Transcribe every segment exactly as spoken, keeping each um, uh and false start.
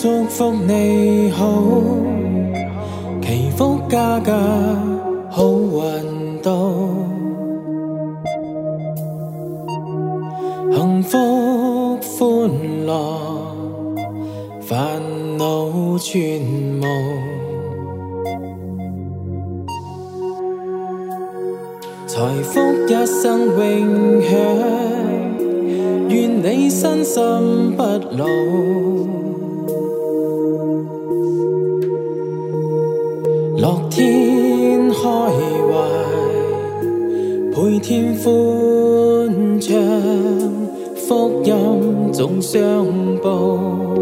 祝福你好，祈福家家好运到，幸福欢乐，烦恼全无。财福一生永享，愿你身心不老。乐天开怀，倍添欢畅，福音总相报。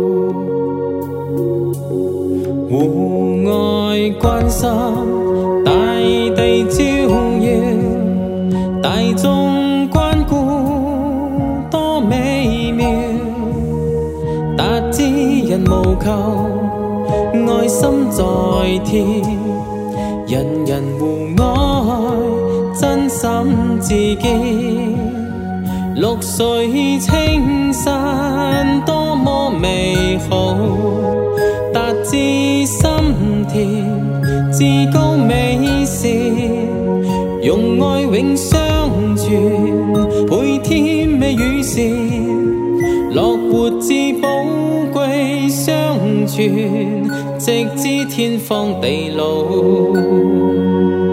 户外关心，大地照耀，大众关顾多美妙，達之人無求，愛心在天，人人互愛，真心自堅。綠水青山多麼美好，達至心田，至高美善，用愛永相傳，倍添美與善，樂活至寶貴相傳，直至天荒地老。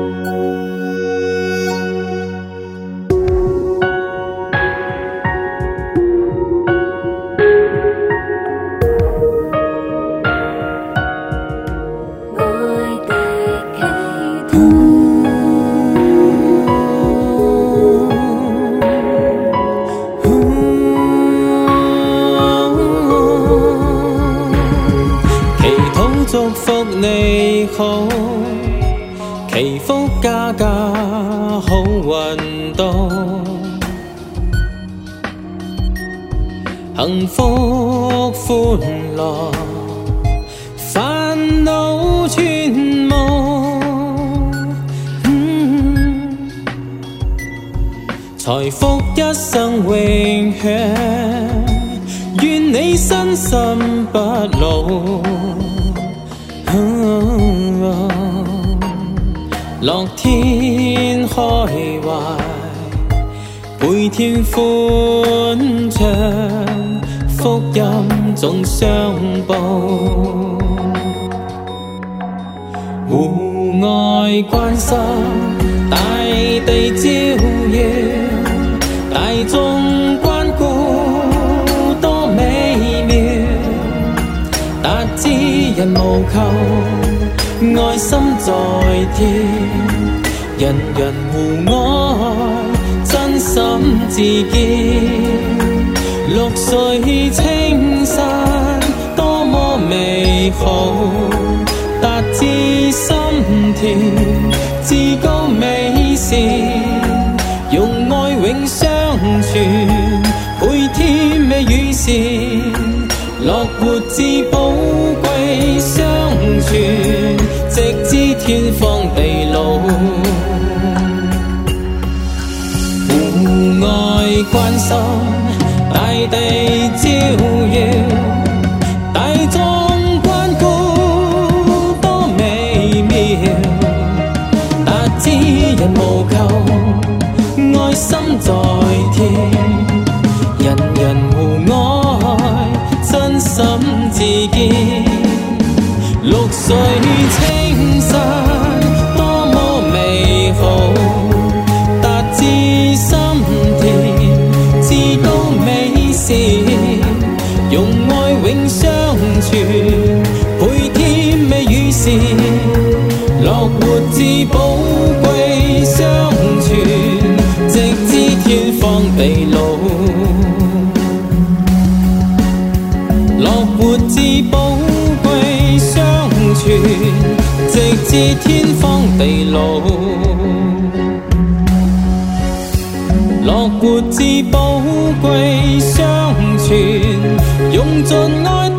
祝福你好，祈福家家好運到，幸福歡樂，煩惱全無。嗯、財福一生永享，願你身心不老。樂天開懷，倍添歡暢，福音總相報。戶外關心，大地照耀，大眾關顧多美妙，達之人無求，愛心在天，人人互愛，真心自堅。綠水青山多麼美好，達至心田，至高美善，用愛永相傳，倍添美與善，樂活至寶貴相傳，直至天荒地老。戶外關心，大地照耀，大眾關顧多美妙，達之人無求，愛心在天，人人互愛，真心自堅。綠水青山多麼美好，達至心田，至高美善，用愛永相傳，倍添美與善，樂活至寶貴相傳，直至天荒地老。樂活至寶貴相傳，直至天荒地老。樂活至寶貴相傳，用盡愛